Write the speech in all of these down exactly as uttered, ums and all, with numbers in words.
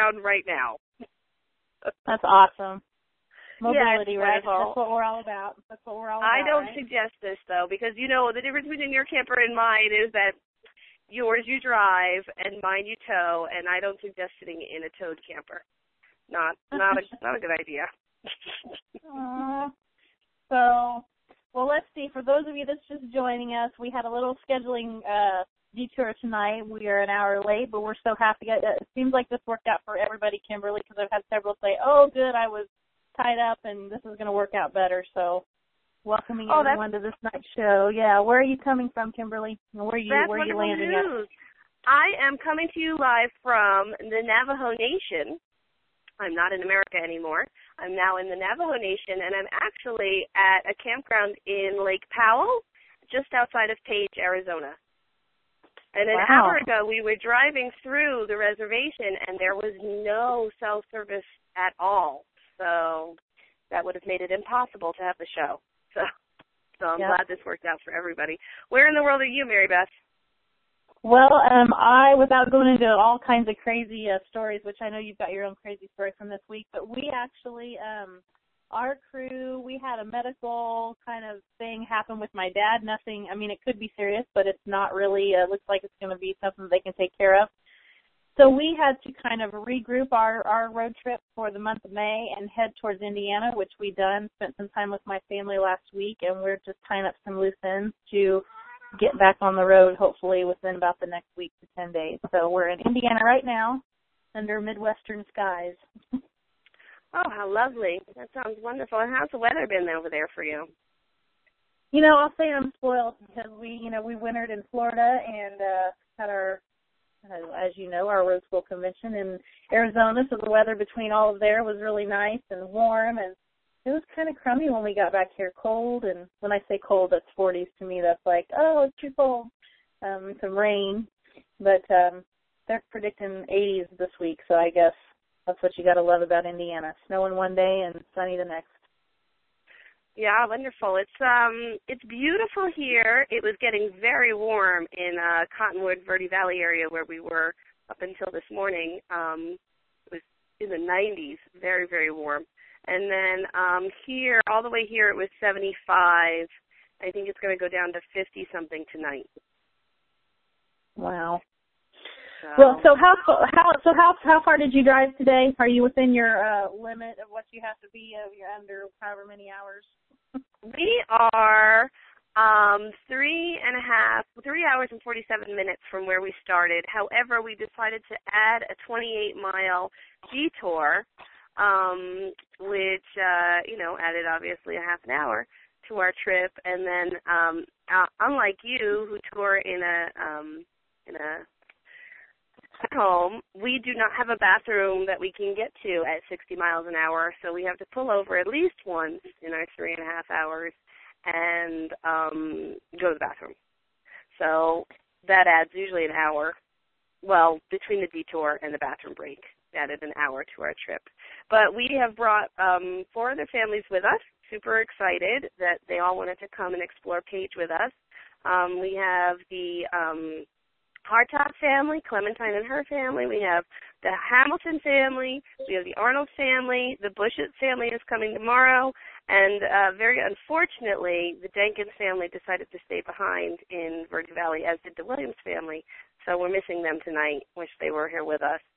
campground right now. That's awesome. Mobility, yeah, right? That's what we're all about. That's what we're all about. I don't right? suggest this, though, because, you know, the difference between your camper and mine is that yours you drive and mine you tow, and I don't suggest sitting in a towed camper. Not not a, not a good idea. uh, so, well, let's see. For those of you that's just joining us, we had a little scheduling uh, detour tonight. We are an hour late, but we're so happy. It seems like this worked out for everybody, Kimberly, because I've had several say, oh, good, I was tied up, and this is going to work out better. So, welcoming oh, everyone to this night's show. Yeah, where are you coming from, Kimberly? Where are you? That's where are you wonderful landing news. at? I am coming to you live from the Navajo Nation. I'm not in America anymore. I'm now in the Navajo Nation, and I'm actually at a campground in Lake Powell, just outside of Page, Arizona. And an wow. hour ago, we were driving through the reservation, and there was no cell service at all. So that would have made it impossible to have the show. So, so I'm yep. glad this worked out for everybody. Where in the world are you, Mary Beth? Well, um, I, without going into all kinds of crazy uh, stories, which I know you've got your own crazy story from this week, but we actually, um, our crew, we had a medical kind of thing happen with my dad. Nothing, I mean, it could be serious, but it's not really, uh, looks like it's going to be something they can take care of. So we had to kind of regroup our, our road trip for the month of May and head towards Indiana, which we done, spent some time with my family last week, and we're just tying up some loose ends to get back on the road, hopefully within about the next week to ten days. So we're in Indiana right now under Midwestern skies. Oh, how lovely. That sounds wonderful. And how's the weather been over there for you? You know, I'll say I'm spoiled because we, you know, we wintered in Florida and uh, had our, uh, as you know, our road school convention in Arizona. So the weather between all of there was really nice and warm, and it was kind of crummy when we got back here, cold, and when I say cold, that's forties to me. That's like, oh, it's too cold. Um, some rain, but um, they're predicting eighties this week, so I guess that's what you got to love about Indiana: snowing one day and sunny the next. Yeah, wonderful. It's um, it's beautiful here. It was getting very warm in uh, Cottonwood, Verde Valley area where we were up until this morning. Um, it was in the nineties, very, very warm. And then um, here, all the way here, it was seventy-five. I think it's going to go down to fifty-something tonight. Wow. So. Well, so how how so how how far did you drive today? Are you within your uh, limit of what you have to be? Uh, you're under however many hours. We are um, three and a half, three hours and forty-seven minutes from where we started. However, we decided to add a twenty-eight mile detour. Um, which, uh, you know, added obviously a half an hour to our trip. And then, um, uh, unlike you who tour in a, um, in a home, we do not have a bathroom that we can get to at sixty miles an hour. So we have to pull over at least once in our three and a half hours and, um, go to the bathroom. So that adds usually an hour, well, between the detour and the bathroom break. Added an hour to our trip. But we have brought um, four other families with us, super excited that they all wanted to come and explore Page with us. Um, we have the um, Hartop family, Clementine and her family. We have the Hamilton family. We have the Arnold family. The Bushett family is coming tomorrow. And uh, very unfortunately, the Jenkins family decided to stay behind in Verde Valley, as did the Williams family. So we're missing them tonight. Wish they were here with us.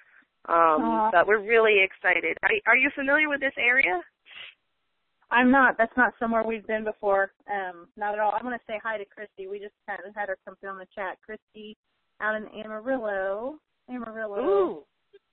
Um, but we're really excited. Are, are you familiar with this area? I'm not. That's not somewhere we've been before. Um, not at all. I'm going to say hi to Christy. We just kind of had her come through on the chat. Christy out in Amarillo. Amarillo. Ooh.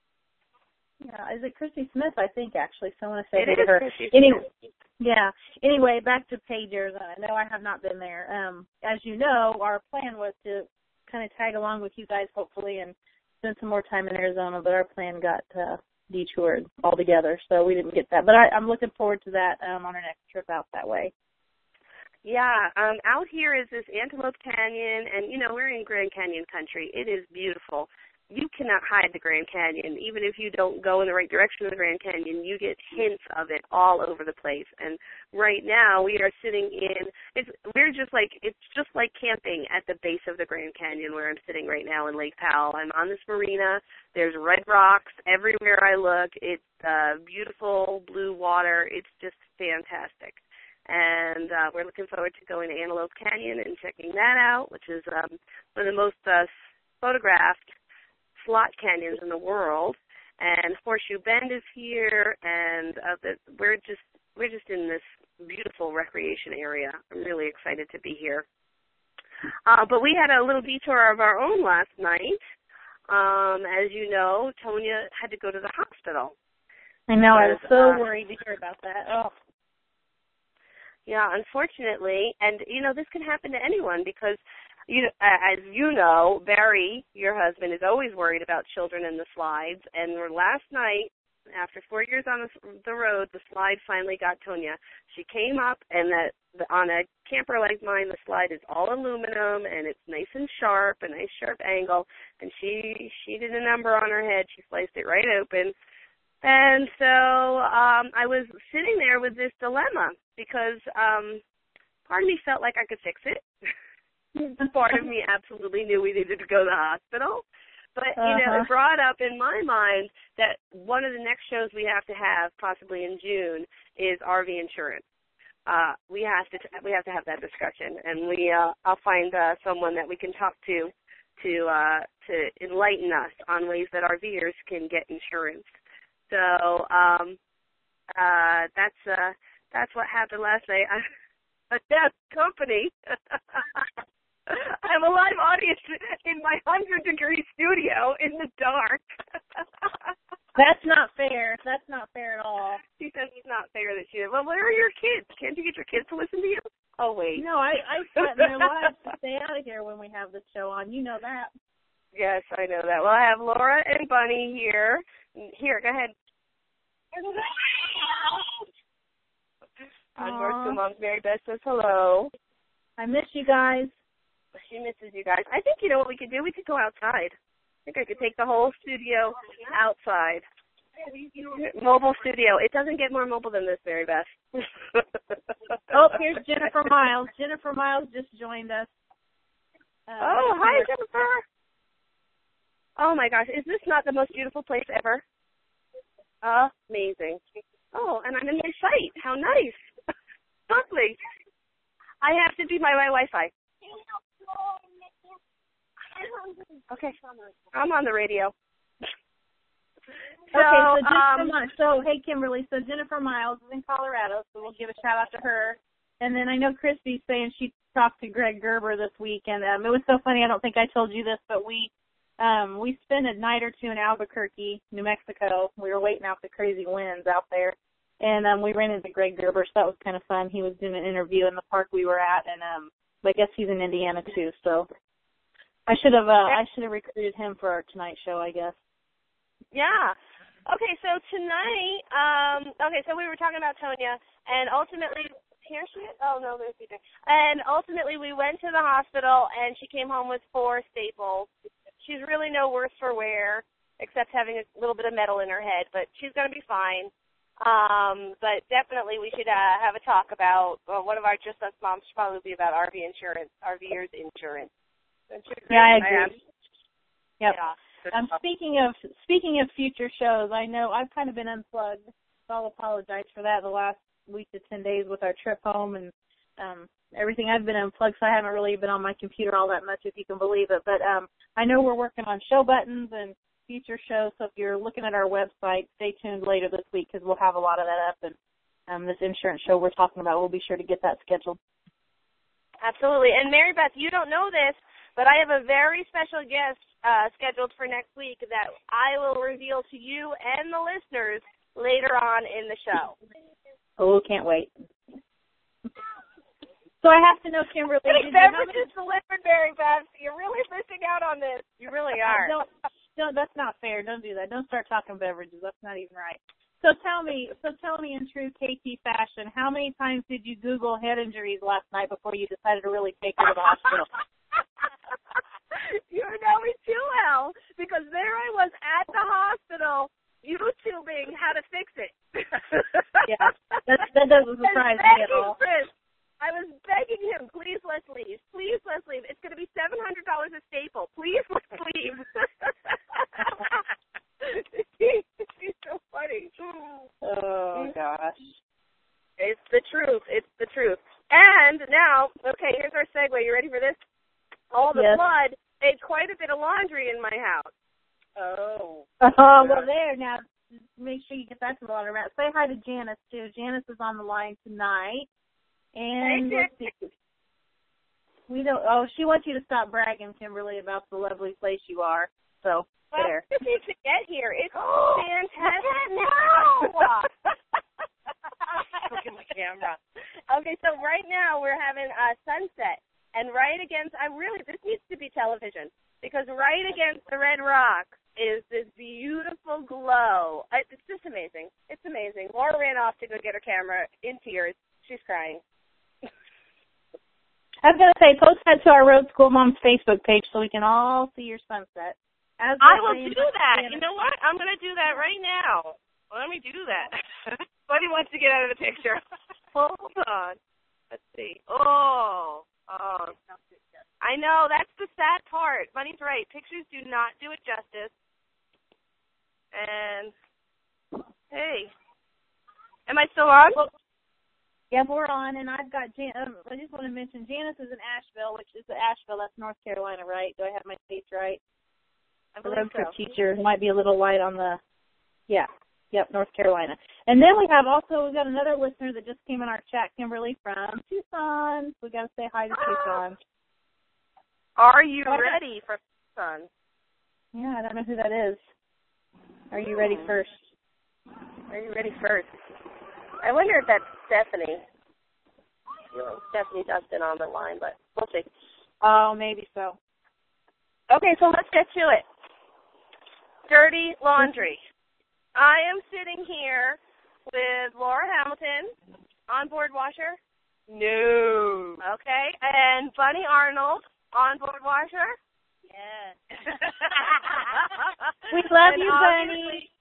Yeah, is it Christy Smith? I think, actually. So I want to say it hey is to her. Christy Anyway, Smith. Yeah. Anyway, back to Page, Arizona. No, I have not been there. Um, as you know, our plan was to kind of tag along with you guys, hopefully, and spend some more time in Arizona, but our plan got uh, detoured altogether, so we didn't get that. But I, I'm looking forward to that um, on our next trip out that way. Yeah, um, out here is this Antelope Canyon, and, you know, we're in Grand Canyon country. It is beautiful. you cannot hide the Grand Canyon. Even if you don't go in the right direction of the Grand Canyon, you get hints of it all over the place. And right now we are sitting in, it's, we're just like, it's just like camping at the base of the Grand Canyon where I'm sitting right now in Lake Powell. I'm on this marina. There's red rocks everywhere I look. It's uh, beautiful blue water. It's just fantastic. And uh, we're looking forward to going to Antelope Canyon and checking that out, which is um, one of the most uh, photographed slot canyons in the world. And Horseshoe Bend is here, and uh, the, we're just we're just in this beautiful recreation area. I'm really excited to be here. Uh, but we had a little detour of our own last night. Um, as you know, Tonya had to go to the hospital. I know. I was so uh, worried to hear about that. Oh. Yeah, unfortunately, and, you know, this can happen to anyone because, you know, as you know, Barry, your husband, is always worried about children in the slides, and last night, after four years on the, the road, the slide finally got Tonya. She came up, and the, the, on a camper like mine, the slide is all aluminum, and it's nice and sharp, a nice sharp angle, and she, she did a number on her head. She sliced it right open. And so um, I was sitting there with this dilemma because um, part of me felt like I could fix it. Part of me absolutely knew we needed to go to the hospital. But, you know, uh-huh. it brought up in my mind that one of the next shows we have to have, possibly in June, is R V insurance. Uh, we have to we have to have that discussion, and we uh, I'll find uh, someone that we can talk to to uh, to enlighten us on ways that RVers can get insurance. So um, uh, that's uh, that's what happened last night. I, a deaf company. I have a live audience in my hundred-degree studio in the dark. That's not fair. That's not fair at all. She says it's not fair that she. Well, where are your kids? Can't you get your kids to listen to you? Oh wait. No, I I threaten their wives to stay out of here when we have this show on. You know that. Yes, I know that. Well, I have Laura and Bunny here. Here, go ahead. On North Two Moms, Mary Beth says hello. I miss you guys. She misses you guys. I think, you know what we could do? We could go outside. I think I could take the whole studio outside. Mobile studio. It doesn't get more mobile than this, Mary Beth. Oh, here's Jennifer Miles. Jennifer Miles just joined us. Uh, oh, hi, Jennifer. Oh, my gosh. Is this not the most beautiful place ever? Amazing. Oh, and I'm in my site. How nice. Lovely. I have to do my, my Wi-Fi. Okay. I'm on the radio. So, okay, so, Jennifer um, Miles, so hey, Kimberly, so Jennifer Miles is in Colorado, so we'll give a shout-out to her. And then I know Christy's saying she talked to Greg Gerber this week, and um, it was so funny. I don't think I told you this, but we um, we spent a night or two in Albuquerque, New Mexico. We were waiting out the crazy winds out there, and um, we ran into Greg Gerber, so that was kind of fun. He was doing an interview in the park we were at, and um, I guess he's in Indiana too. So I should have uh, I should have recruited him for our tonight show, I guess. Yeah. Okay, so tonight, um, okay, so we were talking about Tonya, and ultimately, here she is? Oh, no, there's Peter. And ultimately, we went to the hospital, and she came home with four staples. She's really no worse for wear, except having a little bit of metal in her head, but she's going to be fine. Um, but definitely we should uh, have a talk about, well, one of our Just Us moms should probably be about R V insurance, RVers insurance. Yeah, I agree. Yep. Yeah. Um, speaking of speaking of future shows, I know I've kind of been unplugged, so I'll apologize for that the last week to ten days with our trip home and um, everything. I've been unplugged, so I haven't really been on my computer all that much, if you can believe it. But um, I know we're working on show buttons and future shows, so if you're looking at our website, stay tuned later this week because we'll have a lot of that up. And um, this insurance show we're talking about, we'll be sure to get that scheduled. Absolutely. And Mary Beth, you don't know this, but I have a very special guest uh, scheduled for next week that I will reveal to you and the listeners later on in the show. Oh, can't wait. So I have to know, Kimberly. Beverages delivered, Mary Beth. You're really missing out on this. You really are. Don't, don't, that's not fair. Don't do that. Don't start talking beverages. That's not even right. So tell me, so tell me in true K T fashion, how many times did you Google head injuries last night before you decided to really take her to the hospital? You know me too well, because there I was at the hospital YouTubing how to fix it. Yeah, that, that doesn't surprise me at all. Chris, I was begging him, please let's leave. Please let's leave. It's going to be seven hundred dollars a staple. Please let's leave. He's so funny. Oh, gosh. It's the truth. It's the truth. And now, okay, here's our segue. You ready for this? All the yes. blood made quite a bit of laundry in my house. Oh. Oh, well, there. Now, make sure you get that to the laundromat. Say hi to Janice, too. Janice is on the line tonight. And hey, let's see. We don't, oh, she wants you to stop bragging, Kimberly, about the lovely place you are. So, well, there. Well, you need to get here. It's fantastic. No! Look at my camera. Okay, so right now we're having a sunset. And right against, I really, this needs to be television, because right against the red rocks is this beautiful glow. It's just amazing. It's amazing. Laura ran off to go get her camera in tears. She's crying. I was going to say, post that to our Road School Moms Facebook page so we can all see your sunset. As I will do that. You know what? I'm going to do that right now. Let me do that. Buddy wants to get out of the picture. Hold on. Let's see. Oh. Oh, I know. That's the sad part. Bunny's right. Pictures do not do it justice. And, hey, am I still on? Well, yeah, we're on, and I've got, Jan- um, I just want to mention, Janice is in Asheville, which is Asheville, that's North Carolina, right? Do I have my dates right? I believe the road so. trip teacher might be a little light on the, yeah. Yep, North Carolina. And then we have also, we've got another listener that just came in our chat, Kimberly from Tucson. We got to say hi to Tucson. Are you ready for Tucson? Yeah, I don't know who that is. Are you ready first? Are you ready first? I wonder if that's Stephanie. You know, Stephanie Dustin on the line, but we'll see. Oh, maybe so. Okay, so let's get to it. Dirty laundry. I am sitting here with Laura Hamilton, onboard washer. No. Okay. And Bunny Arnold, onboard washer. Yes. We love and you, Bunny.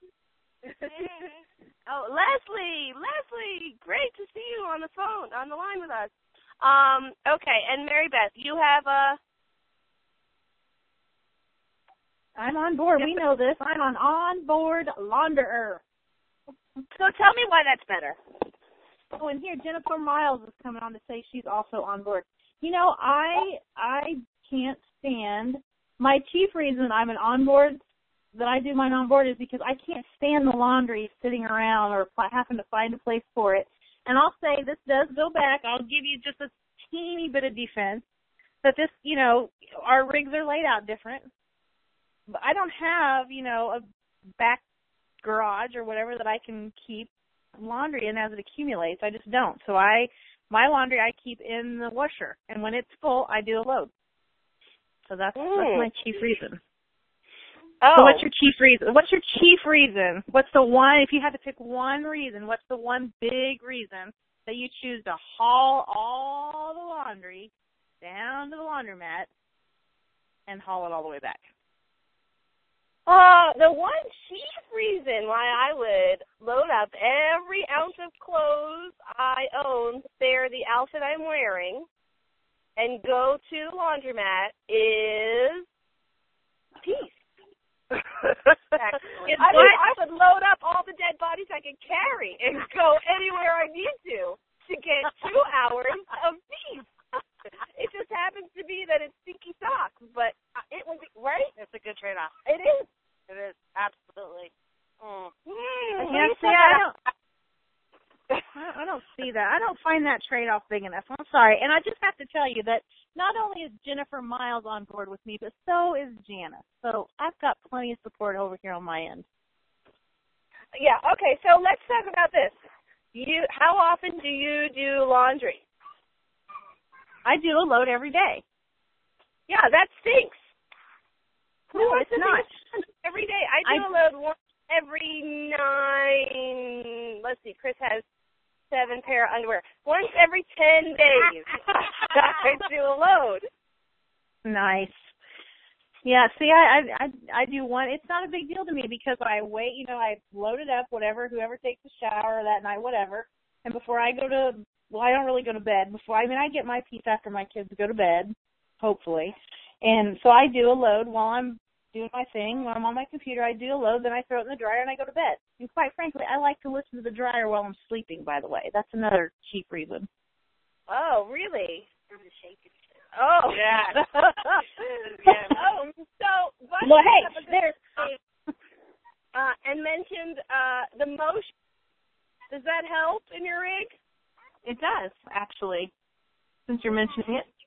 Oh, Leslie, Leslie, great to see you on the phone, on the line with us. Um, okay, and Mary Beth, you have a... I'm on board. We know this. I'm an on-board launderer. So tell me why that's better. Oh, and here Jennifer Miles is coming on to say she's also on board. You know, I I can't stand, my chief reason I'm an onboard, that I do mine on board is because I can't stand the laundry sitting around or having to find a place for it. And I'll say this does go back. I'll give you just a teeny bit of defense that this, you know, our rigs are laid out different. But I don't have, you know, a back garage or whatever that I can keep laundry in as it accumulates. I just don't. So I, my laundry I keep in the washer, and when it's full, I do a load. So that's, mm. that's my chief reason. Oh. So what's your chief reason? What's your chief reason? What's the one, if you had to pick one reason, what's the one big reason that you choose to haul all the laundry down to the laundromat and haul it all the way back? Uh, the one chief reason why I would load up every ounce of clothes I own, bear the outfit I'm wearing, and go to the laundromat is peace. I mean, I would load up all the dead bodies I could carry and go anywhere I need to to get two hours of peace. It just happens to be that it's stinky socks, but it would be, right? It's a good trade-off. It is. It is, absolutely. Mm. Mm, yeah, see, I don't, I don't see that. I don't find that trade-off big enough. I'm sorry. And I just have to tell you that not only is Jennifer Miles on board with me, but so is Janice. So I've got plenty of support over here on my end. Yeah, okay, so let's talk about this. You, how often do you do laundry? I do a load every day. Yeah, that stinks. No, it's not. Every day. I do I, a load once every nine. Let's see, Chris has seven pair of underwear. Once every ten days, I do a load. Nice. Yeah, see, I, I I I do one. It's not a big deal to me because I wait. You know, I load it up, whatever. Whoever takes a shower that night, whatever. And before I go to, well, I don't really go to bed. Before I mean, I get my peace after my kids go to bed, hopefully. And so I do a load while I'm doing my thing. When I'm on my computer, I do a load, then I throw it in the dryer and I go to bed. And quite frankly, I like to listen to the dryer while I'm sleeping. By the way, that's another cheap reason. Oh, really? Oh, Yeah. yeah. Oh, so what? Well, hey, there's. Uh, and mentioned uh, the motion. Does that help in your rig? It does, actually, since you're mentioning it.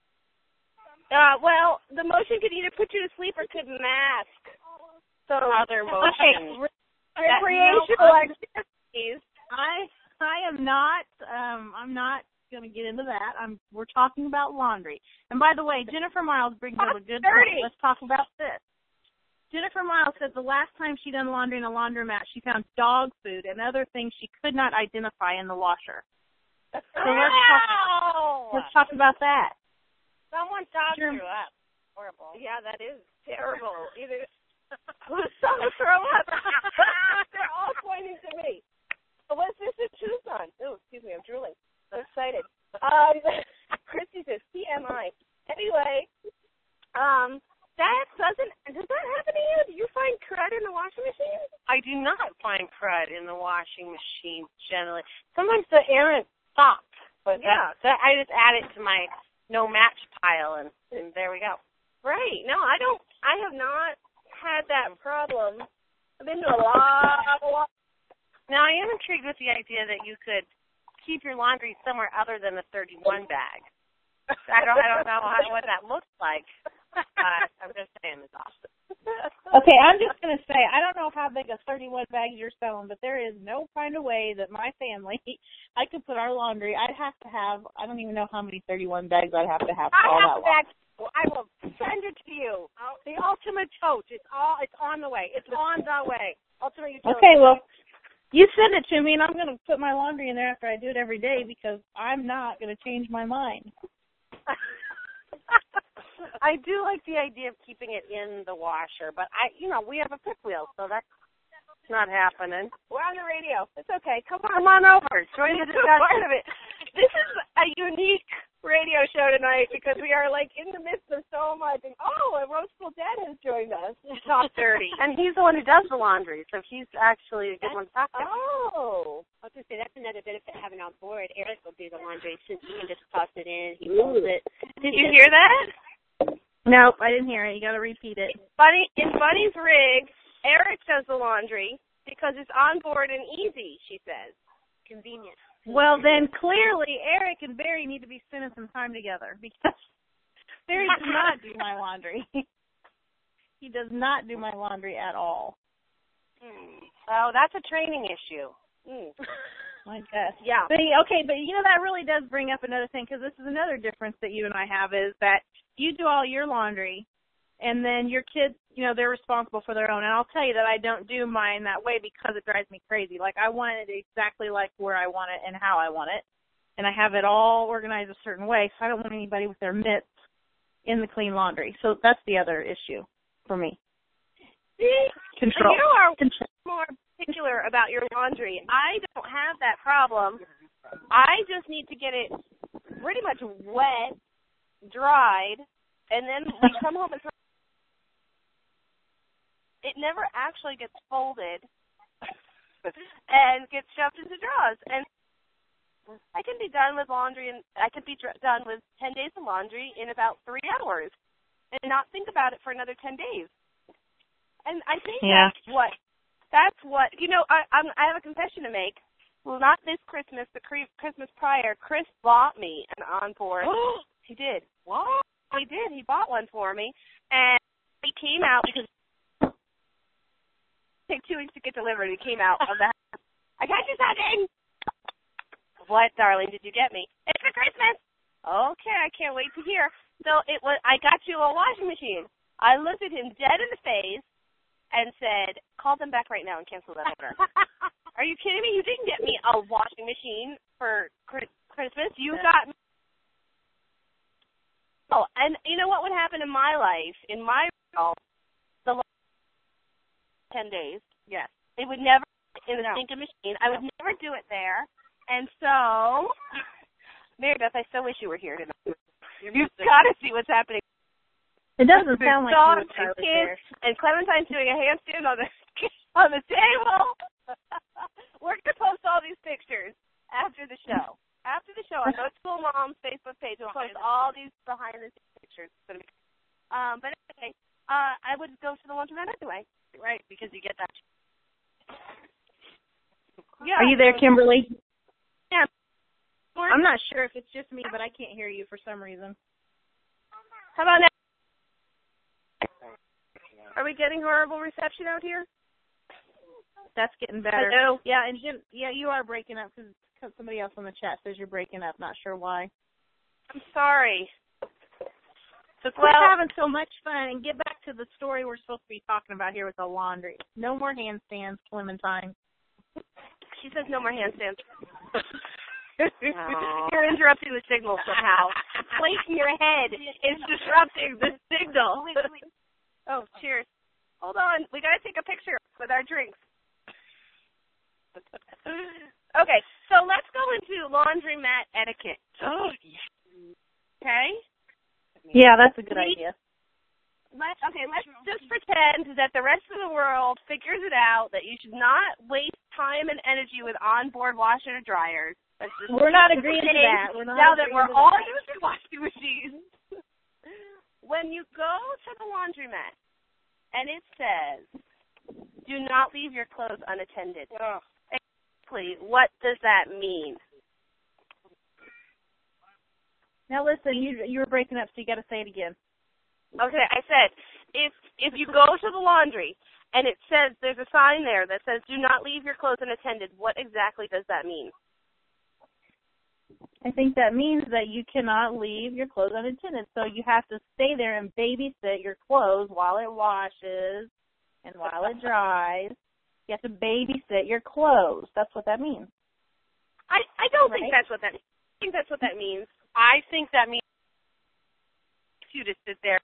Uh, well, the motion could either put you to sleep or could mask some other motion. Okay. Recreational activities. I I am not. Um, I'm not going to get into that. I'm. We're talking about laundry. And by the way, Jennifer Miles brings up a good point. Let's talk about this. Jennifer Miles said the last time she done laundry in a laundromat, she found dog food and other things she could not identify in the washer. So let's talk, let's talk about that. Someone's dog Sure. threw up. Horrible. Yeah, that is terrible. Either someone throw up. They're all pointing to me. What's this a choose on? Oh, excuse me, I'm drooling. I'm excited. Um, Christy says T M I. Anyway, um, that doesn't. Does that happen to you? Do you find crud in the washing machine? I do not find crud in the washing machine generally. Sometimes the errant stops, but Yeah. that, that, I just add it to my no match pile, and, and there we go. Right. No, I don't. I have not had that problem. I've been to a lot, a lot. Now, I am intrigued with the idea that you could keep your laundry somewhere other than the thirty-one bag. I don't, I don't know how, what that looks like. Uh, I'm just saying it's awesome. Okay, I'm just going to say, I don't know how big a thirty-one bag you're selling, but there is no kind of way that my family, I could put our laundry, I'd have to have, I don't even know how many thirty-one bags I'd have to have. I all have that the bag. I will send it to you. The ultimate tote. It's all. It's on the way. It's on the way. Ultimate utility. Okay, well, you send it to me, and I'm going to put my laundry in there after I do it every day because I'm not going to change my mind. I do like the idea of keeping it in the washer, but I, you know, we have a fifth wheel, so that's not happening. We're on the radio. It's okay. Come on. Come on over. Join the discussion. Part of it. This is a unique radio show tonight because we are like in the midst of so much. And oh, a roastful dad has joined us. Top thirty. And he's the one who does the laundry, so he's actually a good one to talk to. Oh. I was going to say, that's another benefit of having on board. Eric will do the laundry since he can just toss it in. He folds it. Did you hear that? Nope, I didn't hear it. You got to repeat it. Bunny, in Bunny's rig, Eric does the laundry because it's on board and easy, she says. Convenient. Well, then clearly Eric and Barry need to be spending some time together because Barry does not do my laundry. He does not do my laundry at all. Hmm. Oh, that's a training issue. Mm. I guess. Yeah. But, okay, but you know, that really does bring up another thing because this is another difference that you and I have is that you do all your laundry and then your kids, you know, they're responsible for their own. And I'll tell you that I don't do mine that way because it drives me crazy. Like, I want it exactly like where I want it and how I want it. And I have it all organized a certain way, so I don't want anybody with their mitts in the clean laundry. So that's the other issue for me. See? Control. You are Control. more particular about your laundry. I don't have that problem. I just need to get it pretty much wet, dried, and then we come home and throw it never actually gets folded and gets shoved into drawers. And I can be done with laundry, and I could be dr- done with ten days of laundry in about three hours and not think about it for another ten days. And I think Yeah. that's what, that's what, you know, I I'm, I have a confession to make. Well, not this Christmas, but cre- Christmas prior, Chris bought me an onboard. He did. What? He did. He bought one for me. And he came out because it took two weeks to get delivered. He came out of the house. I got you something. What, darling, did you get me? It's for Christmas. Okay, I can't wait to hear. So it was. I got you a washing machine. I looked at him dead in the face and said, call them back right now and cancel that order. Are you kidding me? You didn't get me a washing machine for Christmas. You got me. Oh, and you know what would happen in my life, in my all the last ten days. Yes. It would never in the No. stinking machine. I would never do it there. And so, Mary Beth, I so wish you were here tonight. You've got to see what's happening. It doesn't sound like you Dogs wish I and was kids, there. and Clementine's doing a handstand on the on the table. We're gonna post all these pictures after the show. After the show, on Go School Mom's Facebook page, we'll post all these behind the scenes pictures. It's gonna be, um, but anyway, uh, I would go to the laundromat anyway, right? Because you get that. Yeah. Are you there, Kimberly? Yeah. I'm not sure if it's just me, but I can't hear you for some reason. How about now? Are we getting horrible reception out here? That's getting better. Hello? Yeah, and Jim, yeah, you are breaking up because somebody else on the chat says you're breaking up. Not sure why. I'm sorry. So quit Well- having so much fun and get back to the story we're supposed to be talking about here with the laundry. No more handstands, Clementine. She says no more handstands. You're interrupting the signal somehow. Place in your head is disrupting the signal. Oh, cheers. Hold on. We got to take a picture with our drinks. Okay, so let's go into laundromat etiquette. Oh, yeah. Okay? Yeah, that's a good We- idea. Let's, okay, let's just pretend that the rest of the world figures it out that you should not waste time and energy with onboard washer and dryers. Let's just We're not agreeing to that. We're not now that agreeing we're to all that. using washing machines. When you go to the laundromat and it says, do not leave your clothes unattended, Oh. exactly what does that mean? Now listen, you you were breaking up, so you got to say it again. Okay, I said, if if you go to the laundry and it says, there's a sign there that says, do not leave your clothes unattended, what exactly does that mean? I think that means that you cannot leave your clothes unattended. So you have to stay there and babysit your clothes while it washes and while it dries. You have to babysit your clothes. That's what that means. I, I don't Right? think that's what that means. I think that's what that means. I think that means you to sit there.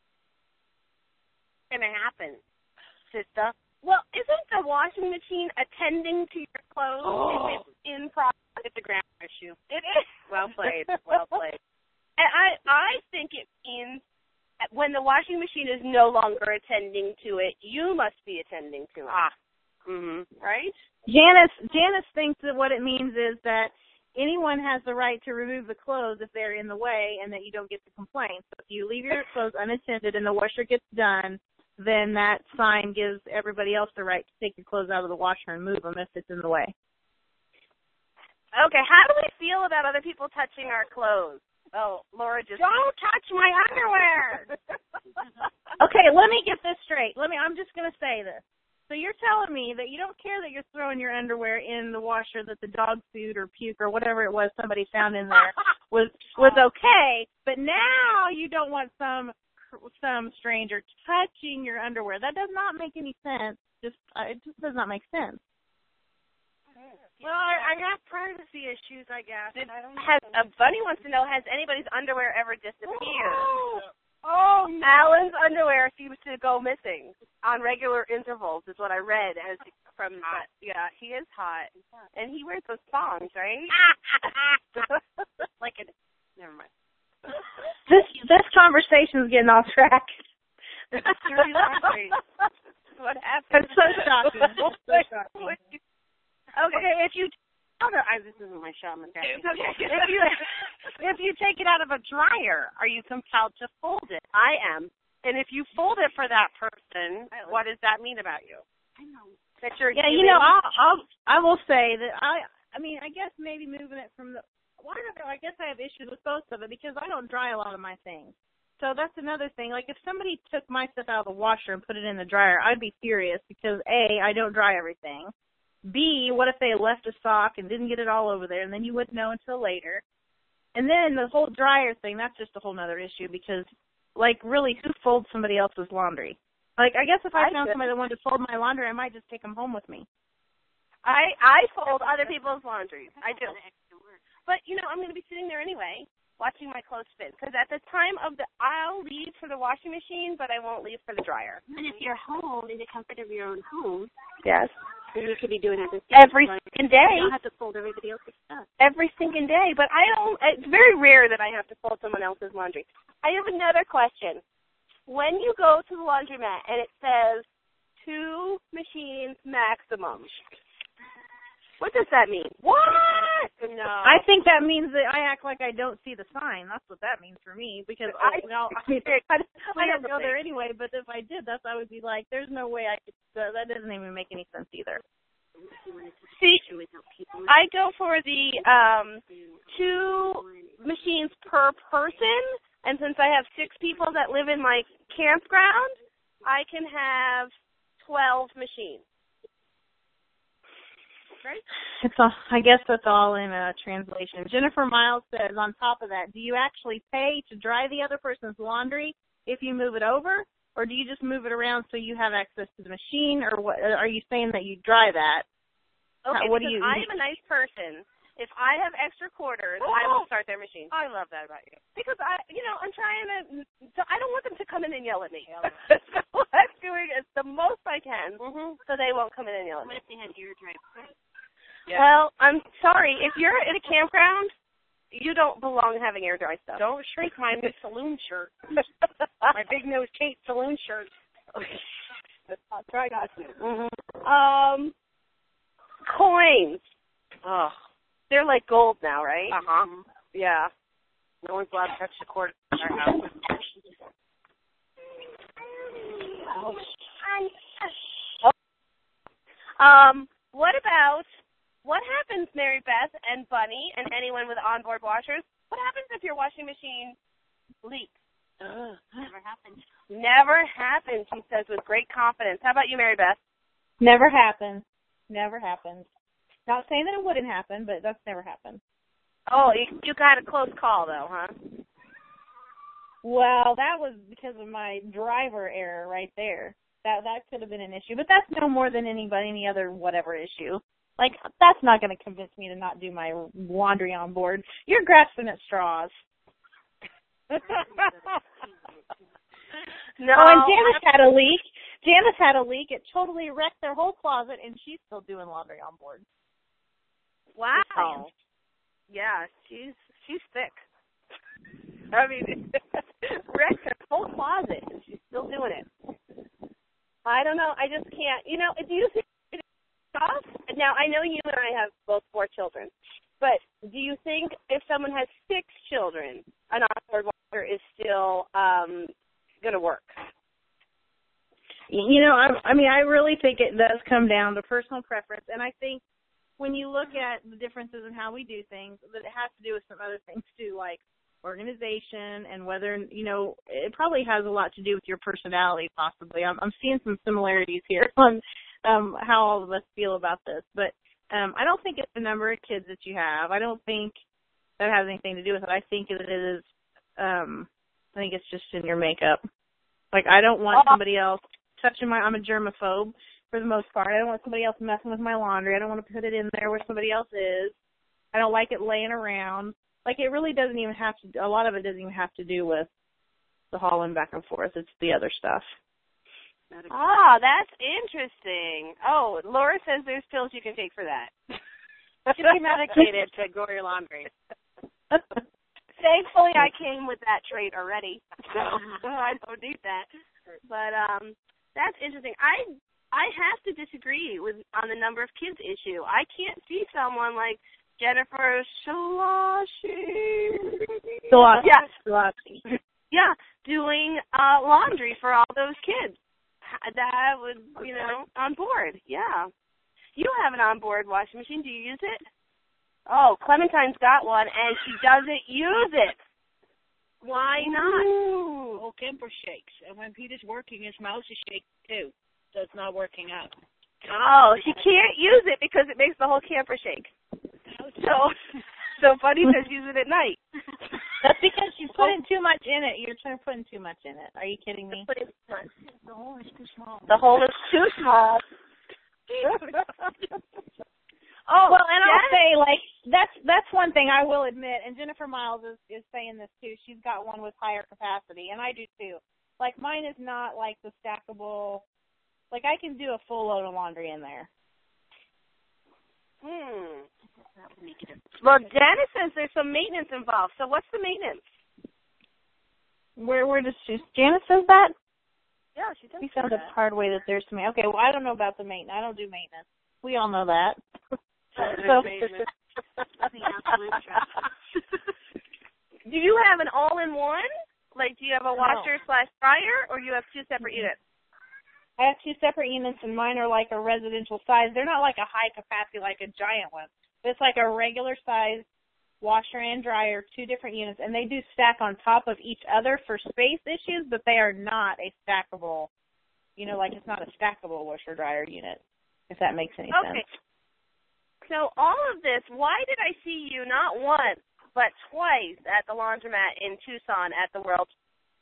It's going to happen, sister. Well, isn't the washing machine attending to your clothes Oh. if it's in process? It's a grammar issue. It is. Well played. Well played. And I, I think it means that when the washing machine is no longer attending to it, you must be attending to it. Ah. Mhm. Right? Janice Janice thinks that what it means is that anyone has the right to remove the clothes if they're in the way and that you don't get to complain. So if you leave your clothes unattended and the washer gets done, then that sign gives everybody else the right to take your clothes out of the washer and move them if it's in the way. Okay, how do we feel about other people touching our clothes? Oh, Laura just... Don't touch my underwear! Okay, let me get this straight. Let me. I'm just going to say this. So you're telling me that you don't care that you're throwing your underwear in the washer, that the dog food or puke or whatever it was somebody found in there was was okay, but now you don't want some some stranger touching your underwear. That does not make any sense. Just uh, it just does not make sense. Well, I, I got privacy issues, I guess. Did, I don't know. has, uh, Bunny wants to know, has anybody's underwear ever disappeared? Oh, no. Alan's underwear seems to go missing on regular intervals, is what I read as from that. Yeah, he is hot. And he wears those thongs, right? Like a... Never mind. This this conversation is getting off track. Dirty laundry. What happened? It's so shocking. It's so shocking. Okay, if you... I, this isn't my shaman. It's okay. If you if you take it out of a dryer, are you compelled to fold it? I am. And if you fold it for that person, what does that mean about you? I know. That you're Yeah, you know, I'll, I'll I will say that I I mean I guess maybe moving it from the well, I don't know, I guess I have issues with both of it because I don't dry a lot of my things. So that's another thing. Like if somebody took my stuff out of the washer and put it in the dryer, I'd be furious because A, I don't dry everything. B, what if they left a sock and didn't get it all over there and then you wouldn't know until later. And then the whole dryer thing, that's just a whole other issue because like really who folds somebody else's laundry? Like I guess if I, I found do. somebody that wanted to fold my laundry, I might just take them home with me. I I fold other people's laundries. I do. But, you know, I'm going to be sitting there anyway. watching my clothes spin. Because at the time of the, I'll leave for the washing machine, but I won't leave for the dryer. And if you're home, in the comfort of your own home, yes, you could be doing it the every stinking day. You don't have to fold everybody else's stuff. Every stinking day, but I don't. It's very rare that I have to fold someone else's laundry. I have another question. When you go to the laundromat and it says two machines maximum, what does that mean? What? No. I think that means that I act like I don't see the sign. That's what that means for me. Because I, oh, well, I, mean, I, I don't go there anyway. But if I did, that's I would be like, there's no way I could. Uh, that doesn't even make any sense either. See, I go for the um, two machines per person, and since I have six people that live in my campground, I can have twelve machines. Right? It's all, I guess that's all in a translation. Jennifer Miles says, on top of that, do you actually pay to dry the other person's laundry if you move it over, or do you just move it around so you have access to the machine, or what? Are you saying that you dry that? Okay, How, what do because you, I am a nice person. If I have extra quarters, oh, I will start their machine. I love that about you. Because I, you know, I'm trying to. So I don't want them to come in and yell at me. So I'm doing it the most I can, mm-hmm. so they won't come in and yell at me. What if they had ear dry? Yeah. Well, I'm sorry. If you're at a campground, you don't belong having air dry stuff. Don't shrink my Miss Saloon shirt. My big nose Kate Saloon shirt. I'll try not to. Mm-hmm. Um, coins. Oh. They're like gold now, right? Uh-huh. Yeah. No one's allowed to touch the quarter in our house. Um, what about, what happens, Mary Beth and Bunny and anyone with onboard washers? What happens if your washing machine leaks? Ugh, never happened. Never happened, she says with great confidence. How about you, Mary Beth? Never happened. Never happened. Not saying that it wouldn't happen, but that's never happened. Oh, you, you got a close call, though, huh? Well, that was because of my driver error right there. That that could have been an issue, but that's no more than anybody, any other whatever issue. Like, that's not going to convince me to not do my laundry on board. You're grasping at straws. No. Oh, and Janice had a leak. Janice had a leak. It totally wrecked their whole closet, and she's still doing laundry on board. Wow. Yeah, she's she's thick. I mean, wrecked her whole closet, and she's still doing it. I don't know. I just can't. You know, do you think it's tough? Now, I know you and I have both four children, but do you think if someone has six children, an onboard washer is still um, going to work? You know, I, I mean, I really think it does come down to personal preference, and I think when you look at the differences in how we do things, that it has to do with some other things too, like organization and whether, you know, it probably has a lot to do with your personality possibly. I'm, I'm seeing some similarities here on um, how all of us feel about this, but um, I don't think it's the number of kids that you have. I don't think that has anything to do with it. I think it is, um, I think it's just in your makeup. Like, I don't want somebody else touching my, I'm a germaphobe for the most part. I don't want somebody else messing with my laundry. I don't want to put it in there where somebody else is. I don't like it laying around. Like, it really doesn't even have to, a lot of it doesn't even have to do with the hauling back and forth. It's the other stuff. Ah, that's interesting. Oh, Laura says there's pills you can take for that. You should be medicated to go your laundry. Thankfully, I came with that trait already, so I don't need that. But um, that's interesting. I I have to disagree with on the number of kids issue. I can't see someone like Jennifer Shalashi. Shalashi. Yeah. Shalashi. Yeah, doing uh, laundry for all those kids. That would, you know, on board. Yeah. You have an onboard washing machine. Do you use it? Oh, Clementine's got one, and she doesn't use it. Why not? Ooh. Oh, camper shakes. And when Peter's working, his mouse is shaking, too. So it's not working out. Oh, she can't use it because it makes the whole camper shake. So, so Buddy says use it at night. That's because she's putting too much in it. You're trying to put too much in it. Are you kidding me? The hole is too small. The hole is too small. Oh, well, and I'll say, like, that's that's one thing I will admit, and Jennifer Miles is, is saying this too. She's got one with higher capacity, and I do too. Like, mine is not like the stackable. Like, I can do a full load of laundry in there. Hmm. Well, Janice says there's some maintenance involved. So what's the maintenance? Where where does she, Janice says that? Yeah, she does. We found a hard way that there's some. Okay, well, I don't know about the maintenance. I don't do maintenance. We all know that. So, do you have an all-in-one? Like, do you have a washer no. slash dryer, or you have two separate units? I have two separate units, and mine are like a residential size. They're not like a high capacity, like a giant one. It's like a regular size washer and dryer, two different units, and they do stack on top of each other for space issues, but they are not a stackable, you know, like it's not a stackable washer dryer unit, if that makes any okay. sense. So all of this, why did I see you not once, but twice at the laundromat in Tucson at the World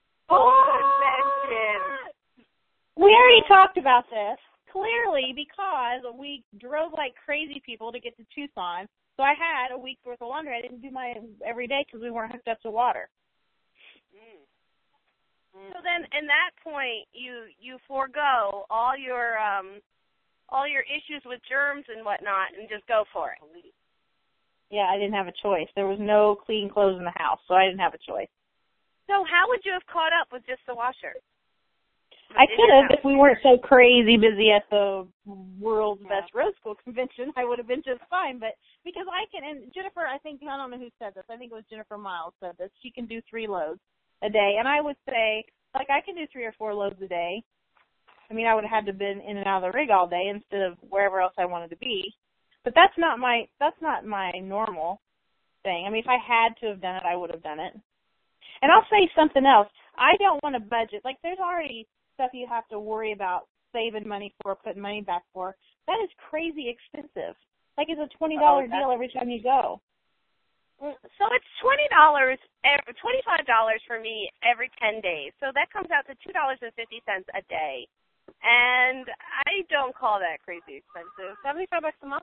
Convention? We already talked about this, clearly, because we drove like crazy people to get to Tucson. So I had a week's worth of laundry. I didn't do mine every day because we weren't hooked up to water. Mm. Mm. So then, in that point, you you forego all your um all your issues with germs and whatnot, and just go for it. Yeah, I didn't have a choice. There was no clean clothes in the house, so I didn't have a choice. So how would you have caught up with just the washer? I could have if we weren't so crazy busy at the World's yeah. Best Rose School Convention. I would have been just fine. But because I can, and Jennifer, I think, I don't know who said this. I think it was Jennifer Miles said this. She can do three loads a day. And I would say, like, I can do three or four loads a day. I mean, I would have had to have been in and out of the rig all day instead of wherever else I wanted to be. But that's not my, that's not my normal thing. I mean, if I had to have done it, I would have done it. And I'll say something else. I don't want to budget. Like, there's already stuff you have to worry about saving money for, putting money back for. That is crazy expensive. Like, it's a twenty dollars oh, deal every time you go. So it's twenty dollars, twenty-five dollars for me every ten days. So that comes out to two dollars and fifty cents a day. And I don't call that crazy expensive. seventy-five bucks a month?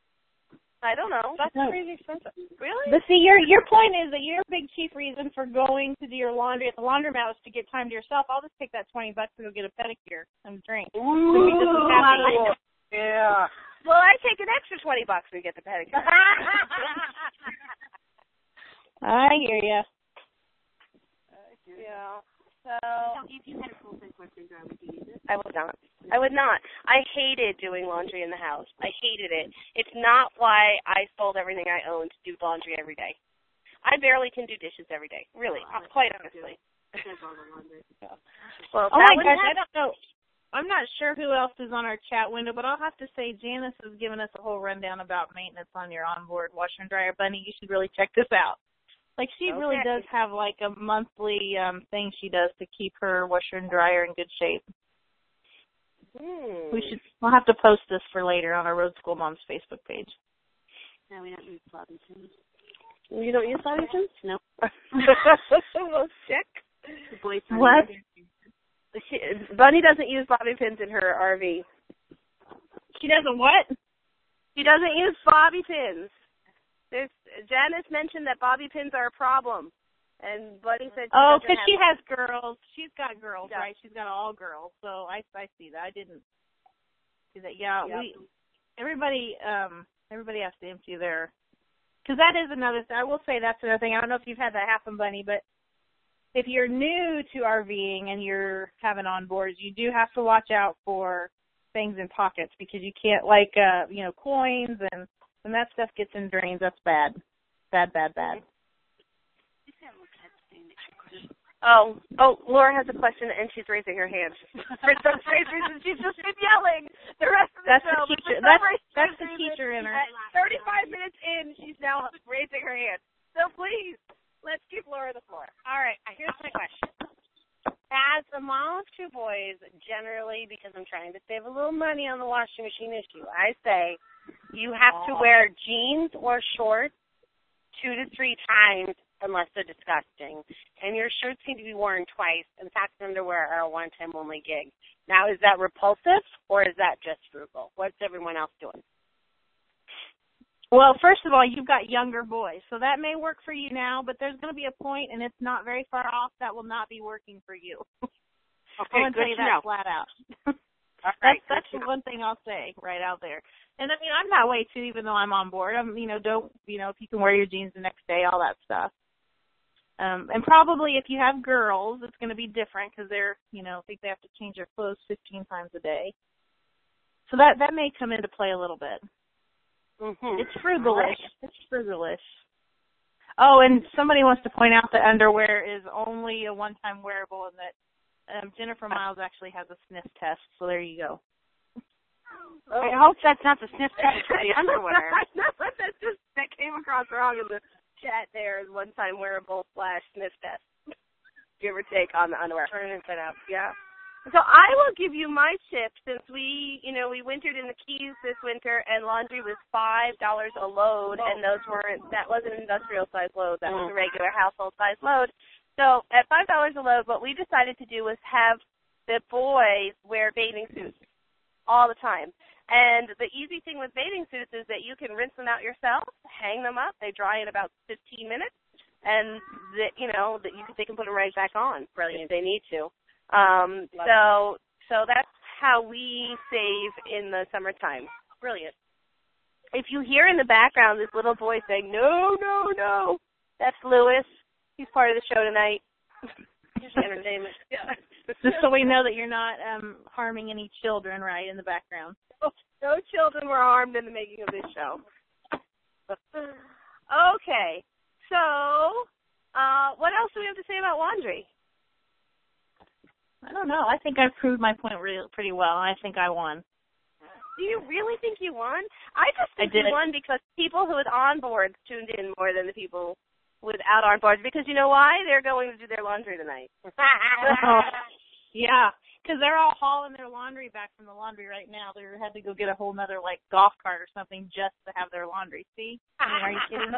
I don't know. That's no. crazy expensive. Really? But see, your your point is that your big chief reason for going to do your laundry at the laundromat was to get time to yourself. I'll just take that twenty bucks and go get a pedicure and a drink. Ooh, so just happy. Yeah. Well, I take an extra twenty bucks and get the pedicure. I hear ya. Yeah. So, if you had a full-size washer and dryer, would you use it? I would not. I would not. I hated doing laundry in the house. I hated it. It's not why I sold everything I owned to do laundry every day. I barely can do dishes every day. Really, oh, quite honestly. Well, oh my gosh, I don't know. I'm not sure who else is on our chat window, but I'll have to say Janice has given us a whole rundown about maintenance on your onboard washer and dryer. Bunny, you should really check this out. Like, she okay. really does have, like, a monthly um, thing she does to keep her washer and dryer in good shape. Hmm. We should, we'll have to post this for later on our Road School Moms Facebook page. No, we don't use bobby pins. You don't use bobby pins? No. Well, check. What? She, Bunny doesn't use bobby pins in her R V. She doesn't what? She doesn't use bobby pins. There's, Janice mentioned that bobby pins are a problem, and Bunny said she oh, because she them. has girls. She's got girls, yeah. right? She's got all girls, so I I see that. I didn't see that. Yeah, yep. we everybody um everybody has to empty their, because that is another thing. I will say that's another thing. I don't know if you've had that happen, Bunny, but if you're new to RVing and you're having on boards, you do have to watch out for things in pockets, because you can't, like uh you know coins and. When that stuff gets in drains, that's bad. Bad, bad, bad. Oh, oh, Laura has a question, and she's raising her hand. For some strange reason, she's just been yelling the rest of the that's show. The teacher, that's that's the teacher in her. At thirty-five minutes in, she's now raising her hand. So please, let's give Laura the floor. All right, here's my question. As a mom of two boys, generally, because I'm trying to save a little money on the washing machine issue, I say you have to wear jeans or shorts two to three times unless they're disgusting. And your shirts need to be worn twice, and socks and underwear are a one-time only gig. Now, is that repulsive, or is that just frugal? What's everyone else doing? Well, first of all, you've got younger boys, so that may work for you now, but there's going to be a point, and it's not very far off, that will not be working for you. Okay, I'm going to good tell you to that know. flat out. All right, that's that's the one thing I'll say right out there. And, I mean, I'm that way, too, even though I'm on board. I'm, you know, don't, you know, if you can wear your jeans the next day, all that stuff. Um, and probably if you have girls, it's going to be different because they're, you know, think they have to change their clothes fifteen times a day. So that, that may come into play a little bit. Mm-hmm. It's frugalish. It's frugalish. Oh, and somebody wants to point out that underwear is only a one-time wearable and that um, Jennifer Miles actually has a sniff test, so there you go. Oh. I hope that's not the sniff test for the underwear. No, that just that came across wrong in the chat there is one-time wearable slash sniff test. Give or take on the underwear. Turn it inside out. Yeah. So I will give you my tip since we, you know, we wintered in the Keys this winter and laundry was five dollars a load, and those weren't, that wasn't an industrial size load, that was a regular household size load. So at five dollars a load, what we decided to do was have the boys wear bathing suits all the time. And the easy thing with bathing suits is that you can rinse them out yourself, hang them up, they dry in about fifteen minutes, and the, you know, that you can, they can put them right back on. Brilliant. If they need to. Um, so so that's how we save in the summertime. Brilliant. If you hear in the background this little boy saying, no, no, no, that's Lewis. He's part of the show tonight. Just entertainment. Yeah. Just so we know that you're not um, harming any children, right, in the background. No, no children were harmed in the making of this show. Okay. So uh, what else do we have to say about laundry? I don't know. I think I've proved my point really, pretty well. I think I won. Do you really think you won? I just think I did. you won because people who had on boards tuned in more than the people without on boards. Because you know why? They're going to do their laundry tonight. Oh, yeah, because they're all hauling their laundry back from the laundry right now. They had to go get a whole nother, like, golf cart or something just to have their laundry. See? I mean, are you kidding?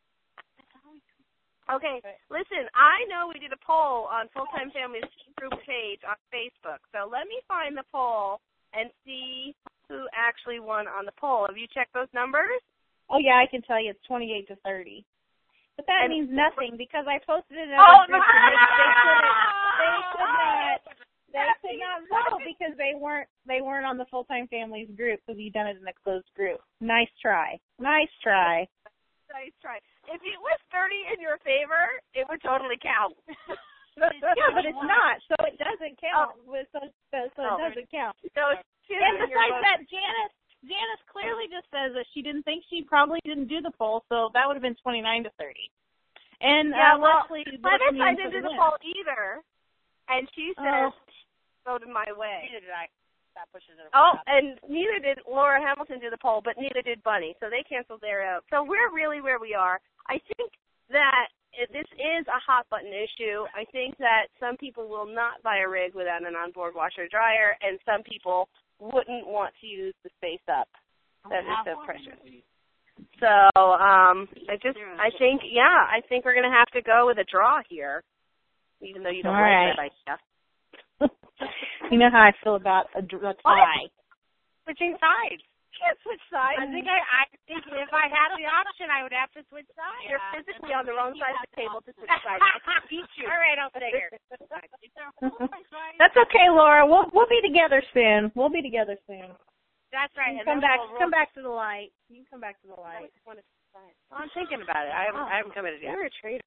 Okay, listen, I know we did a poll on Full-Time Families group page on Facebook, so let me find the poll and see who actually won on the poll. Have you checked those numbers? Oh, yeah, I can tell you it's twenty-eight to thirty. But that and means nothing because I posted it in oh, a group and they, they could not, they could not vote because they weren't, they weren't on the Full-Time Families group because you done it in a closed group. Nice try. Nice try. Nice try. If it was thirty in your favor, it would totally count. Yeah, but it's not, so it doesn't count. Oh. So, so, so oh. it doesn't count. So and besides that, Janice, Janice clearly just says that she didn't think she probably didn't do the poll, so that would have been twenty-nine to thirty. And yeah, uh, well, Leslie, Glennis, I didn't do the poll either, and she says oh. voted my way. Neither did I. That pushes it Oh, up. and neither did Laura Hamilton do the poll, but neither did Bunny, so they canceled their out. So we're really where we are. I think that this is a hot-button issue. I think that some people will not buy a rig without an onboard washer-dryer, and some people wouldn't want to use the space up. That is so precious. So um, I just, I think, yeah, I think we're going to have to go with a draw here, even though you don't All like right. that idea. You know how I feel about a, a tie. Switching sides. Can't switch sides. I think I, I think if I had the option, I would have to switch sides. You're physically on the wrong side of the table to switch sides. I can beat you. All right, I'll stay here. That's okay, Laura. We'll we'll be together soon. We'll be together soon. That's right. You can come back. Come back to the light. You can come back to the light. Well, I'm thinking about it. I haven't, I haven't committed yet. You're a traitor.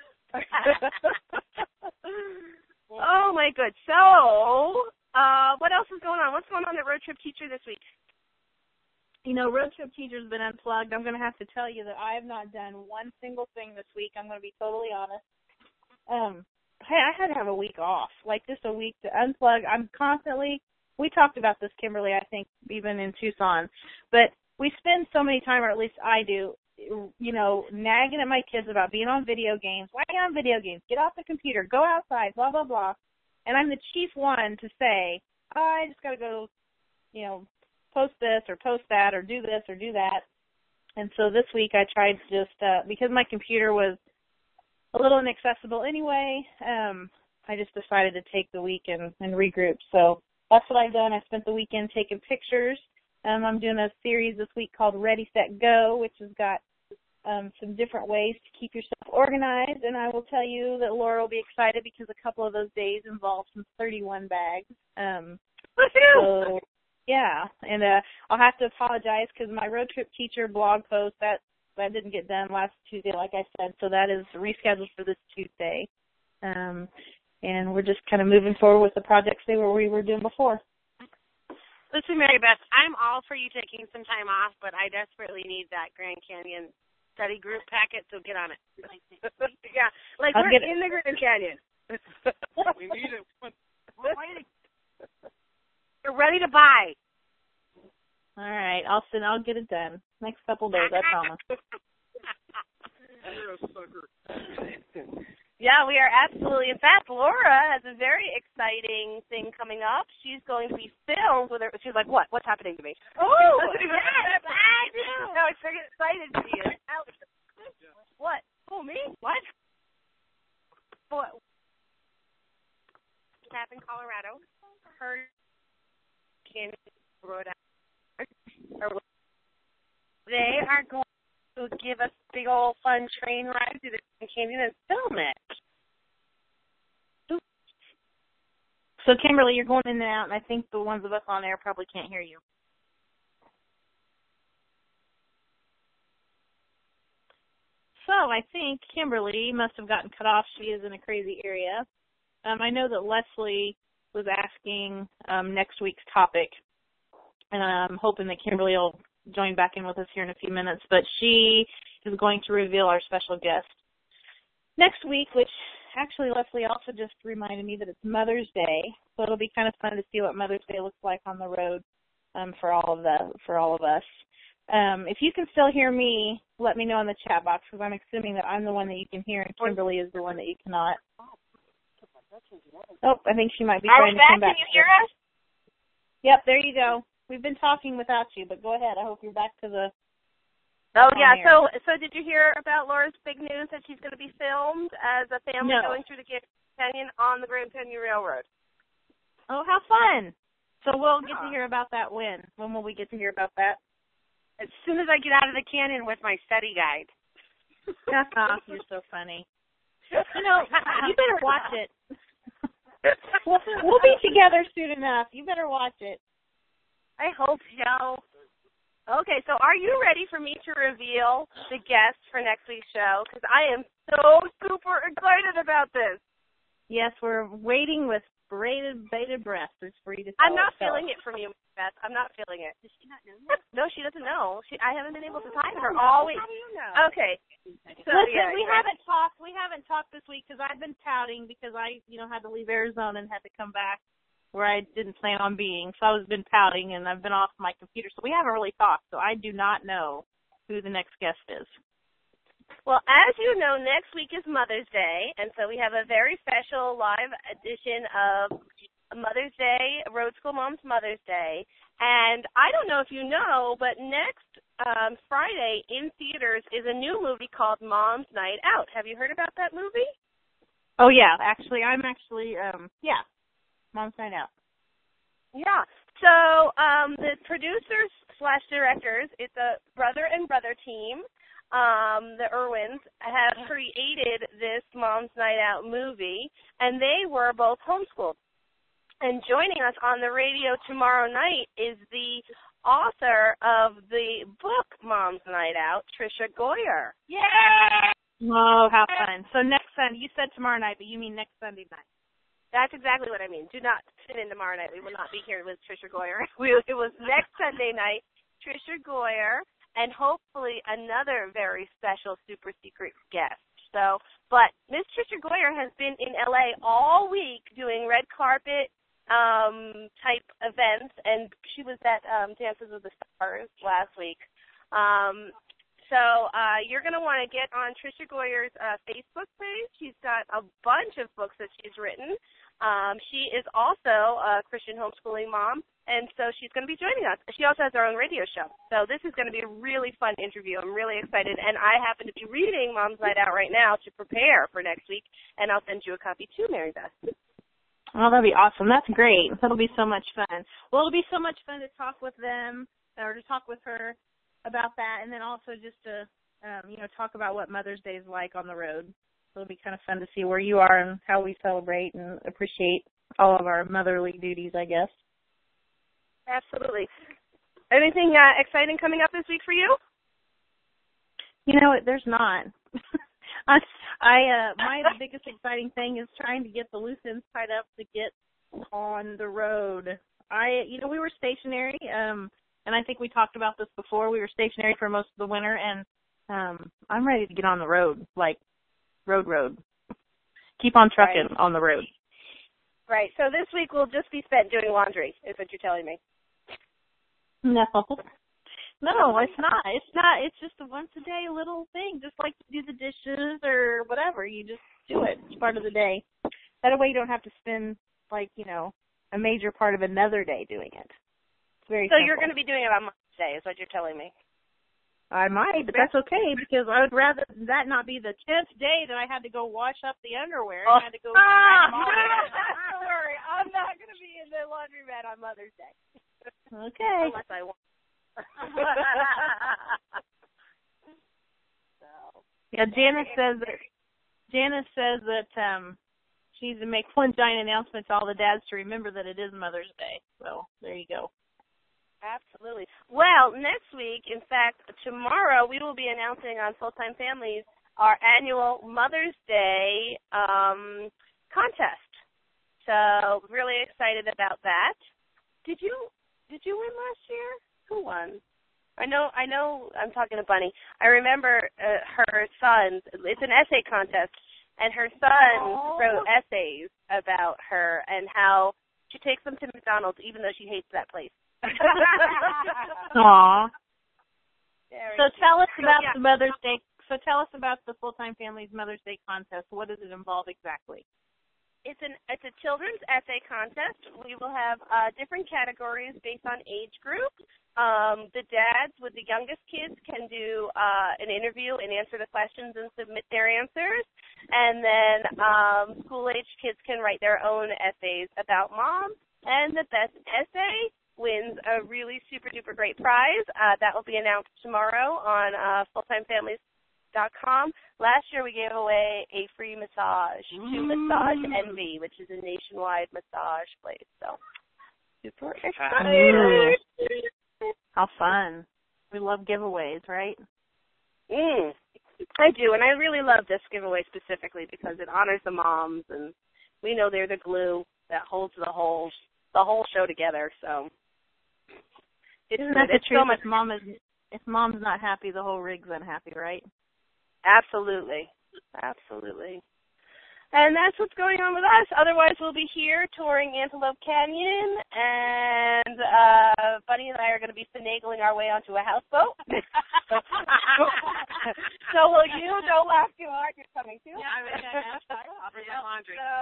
Oh my good. So, uh, what else is going on? What's going on at Road Trip Teacher this week? You know, Road Trip Teacher's been unplugged. I'm going to have to tell you that I have not done one single thing this week. I'm going to be totally honest. Um, hey, I had to have a week off, like just a week to unplug. I'm constantly, we talked about this, Kimberly, I think, even in Tucson, but we spend so many time, or at least I do, you know, nagging at my kids about being on video games. Why are you on video games? Get off the computer. Go outside, blah, blah, blah. And I'm the chief one to say, oh, I just got to go, you know, post this or post that or do this or do that. And so this week I tried to just, uh, because my computer was a little inaccessible anyway, um, I just decided to take the week and, and regroup. So that's what I've done. I spent the weekend taking pictures Um, I'm doing a series this week called Ready, Set, Go, which has got um, some different ways to keep yourself organized. And I will tell you that Laura will be excited because a couple of those days involve some thirty-one bags. Um, so, yeah, and uh, I'll have to apologize because my road trip teacher blog post, that, that didn't get done last Tuesday, like I said, so that is rescheduled for this Tuesday. Um, and we're just kind of moving forward with the projects they were, we were doing before. Listen, Mary Beth, I'm all for you taking some time off, but I desperately need that Grand Canyon study group packet, so get on it. Yeah, like I'll we're get in the Grand Canyon. We need it. We're waiting. You're ready to buy. All right, I'll send, I'll get it done. Next couple days, I promise. You're a sucker. Yeah, we are absolutely. In fact, Laura has a very exciting thing coming up. She's going to be filmed with her. She's like, what? What's happening to me? Oh, yes, I do. No, I'm so excited to see it. What? Oh, me? What? What? Tap in Colorado. Her Canyon Rhode Island. They are going to give us a big old fun train ride through the Grand Canyon and film it. So, Kimberly, you're going in and out, and I think the ones of us on air probably can't hear you. So, I think Kimberly must have gotten cut off. She is in a crazy area. Um, I know that Leslie was asking um, next week's topic, and I'm hoping that Kimberly will join back in with us here in a few minutes, but she is going to reveal our special guest next week, which actually Leslie also just reminded me that it's Mother's Day, so it'll be kind of fun to see what Mother's Day looks like on the road um, for all of the for all of us. Um, if you can still hear me, let me know in the chat box, because I'm assuming that I'm the one that you can hear and Kimberly is the one that you cannot. Oh, I think she might be Are trying we to back? come back. Can you hear us? Yep, there you go. We've been talking without you, but go ahead. I hope you're back to the... Oh, yeah. air. So so did you hear about Laura's big news that she's going to be filmed as a family No. going through the Grand Canyon on the Grand Canyon Railroad? Oh, how fun. So we'll get to Yeah. hear about that when? When will we get to hear about that? As soon as I get out of the canyon with my study guide. Oh, you're so funny. You know, you better watch it. we'll, we'll be together soon enough. You better watch it. I hope so. Okay, so are you ready for me to reveal the guest for next week's show? Because I am so super excited about this. Yes, we're waiting with bated, bated breath for you to tell I'm not us. feeling it from you, Beth. I'm not feeling it. Does she not know that? No, she doesn't know. She, I haven't been able to talk to her all week. How do you know? Okay. So, Listen, yeah, we yeah. haven't talked. We haven't talked this week because I've been pouting because I, you know, had to leave Arizona and had to come back where I didn't plan on being. So I've been pouting and I've been off my computer. So we haven't really talked. So I do not know who the next guest is. Well, as you know, next week is Mother's Day, and so we have a very special live edition of Mother's Day, Road School Mom's Mother's Day. And I don't know if you know, but next um, Friday in theaters is a new movie called Mom's Night Out. Have you heard about that movie? Oh, yeah. Actually, I'm actually, um, yeah, Mom's Night Out. Yeah. So um, the producers slash directors, it's a brother and brother team. Um, the Irwins have created this Mom's Night Out movie, and they were both homeschooled. And joining us on the radio tomorrow night is the author of the book Mom's Night Out, Tricia Goyer. Yay! Oh, how fun. So next Sunday, you said tomorrow night, but you mean next Sunday night. That's exactly what I mean. Do not tune in tomorrow night. We will not be here with Tricia Goyer. We, it was next Sunday night, Tricia Goyer, and hopefully another very special super secret guest. So, but Miss Tricia Goyer has been in L A all week doing red carpet um, type events, and she was at um, Dances with the Stars last week. Um, so uh, you're going to want to get on Tricia Goyer's uh, Facebook page. She's got a bunch of books that she's written. Um, she is also a Christian homeschooling mom, and so she's going to be joining us. She also has her own radio show. So this is going to be a really fun interview. I'm really excited, and I happen to be reading Mom's Night Out right now to prepare for next week, and I'll send you a copy too, Mary Beth. Oh, that'll be awesome. That's great. That'll be so much fun. Well, it'll be so much fun to talk with them or to talk with her about that, and then also just to, um, you know, talk about what Mother's Day is like on the road. So it'll be kind of fun to see where you are and how we celebrate and appreciate all of our motherly duties, I guess. Absolutely. Anything uh, exciting coming up this week for you? You know, there's not. I, I uh, my biggest exciting thing is trying to get the loose ends tied up to get on the road. I, you know, we were stationary, um, and I think we talked about this before. We were stationary for most of the winter, and um, I'm ready to get on the road, like road, road. Keep on trucking right. on the road. Right. So this week will just be spent doing laundry, is what you're telling me. No. No, it's not. It's not. It's just a once a day little thing, just like you do the dishes or whatever. You just do it. It's part of the day. That way you don't have to spend, like, you know, a major part of another day doing it. It's very So simple. You're going to be doing it on Mother's Day, is what you're telling me. I might, but that's okay because I would rather that not be the tenth day that I had to go wash up the underwear and oh. had to go. Ah, don't worry, I'm not going to be in the laundromat on Mother's Day. Okay. Unless I want. so. Yeah, Janice says that. Janice says that um, she needs to make one giant announcement to all the dads to remember that it is Mother's Day. So there you go. Absolutely. Well, next week, in fact, tomorrow, we will be announcing on Full Time Families our annual Mother's Day um, contest. So really excited about that. Did you did you win last year? Who won? I know I know. I'm talking to Bunny. I remember uh, her son. It's an essay contest, and her son oh. wrote essays about her and how she takes them to McDonald's even though she hates that place. Aww. So tell us about yeah. the Mother's Day. So tell us about the Full Time Families Mother's Day contest. What does it involve exactly? It's an it's a children's essay contest. We will have uh, different categories based on age group. Um, the dads with the youngest kids can do uh, an interview and answer the questions and submit their answers. And then um, school-age kids can write their own essays about mom. And the best essay wins a really super-duper great prize. Uh, that will be announced tomorrow on uh, full time families dot com. Last year we gave away a free massage to mm. Massage Envy, which is a nationwide massage place. So super excited. How fun. We love giveaways, right? Mm, I do, and I really love this giveaway specifically because it honors the moms, and we know they're the glue that holds the whole the whole show together. So it's Isn't that the it's truth? so much. If mom is if mom's not happy, the whole rig's unhappy, right? Absolutely, absolutely. And that's what's going on with us. Otherwise, we'll be here touring Antelope Canyon, and uh, Bunny and I are going to be finagling our way onto a houseboat. So will you? Don't laugh too hard. You're coming too. Yeah, I mean, I have to. I'll bring my laundry. So,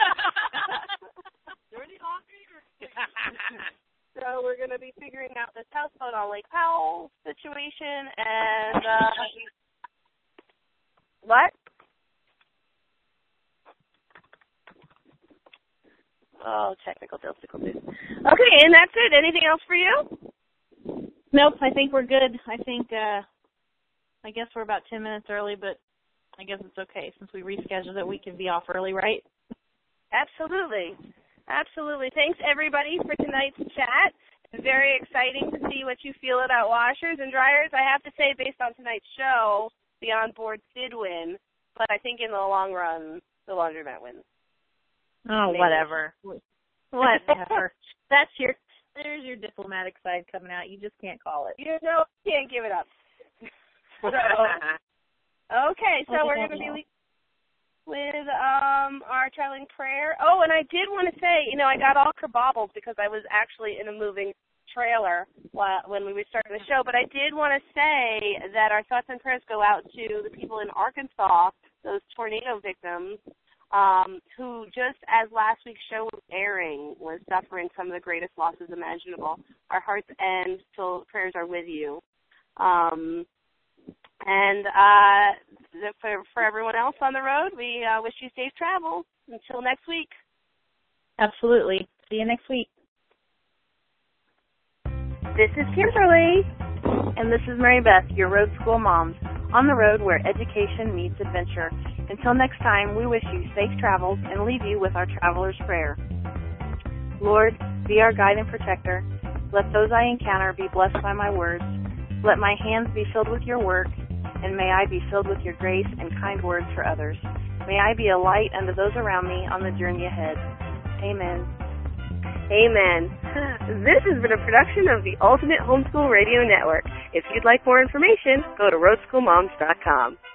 Dirty laundry? so we're going to be figuring out this houseboat on Lake Powell situation, and uh, what? Oh, technical difficulties. Okay, and that's it. Anything else for you? Nope, I think we're good. I think, uh, I guess we're about ten minutes early, but I guess it's okay since we rescheduled it. We can be off early, right? Absolutely. Absolutely. Thanks, everybody, for tonight's chat. It's very exciting to see what you feel about washers and dryers. I have to say, based on tonight's show, the onboards did win, but I think in the long run, the laundromat wins. Oh, Maybe. whatever. Whatever. That's your, there's your diplomatic side coming out. You just can't call it. You know, can't give it up. So, okay, so we're going to be with um, our traveling prayer. Oh, and I did want to say, you know, I got all kerbobbled because I was actually in a moving trailer while, when we were starting the show, but I did want to say that our thoughts and prayers go out to the people in Arkansas, those tornado victims, Um, who just as last week's show was airing was suffering some of the greatest losses imaginable. Our hearts and still prayers are with you. Um, and uh, for, for everyone else on the road, we uh, wish you safe travels. Until next week. Absolutely. See you next week. This is Kimberly. And this is Mary Beth, your Road School Moms, on the road where education meets adventure. Until next time, we wish you safe travels and leave you with our traveler's prayer. Lord, be our guide and protector. Let those I encounter be blessed by my words. Let my hands be filled with your work, and may I be filled with your grace and kind words for others. May I be a light unto those around me on the journey ahead. Amen. Amen. This has been a production of the Ultimate Homeschool Radio Network. If you'd like more information, go to road school moms dot com.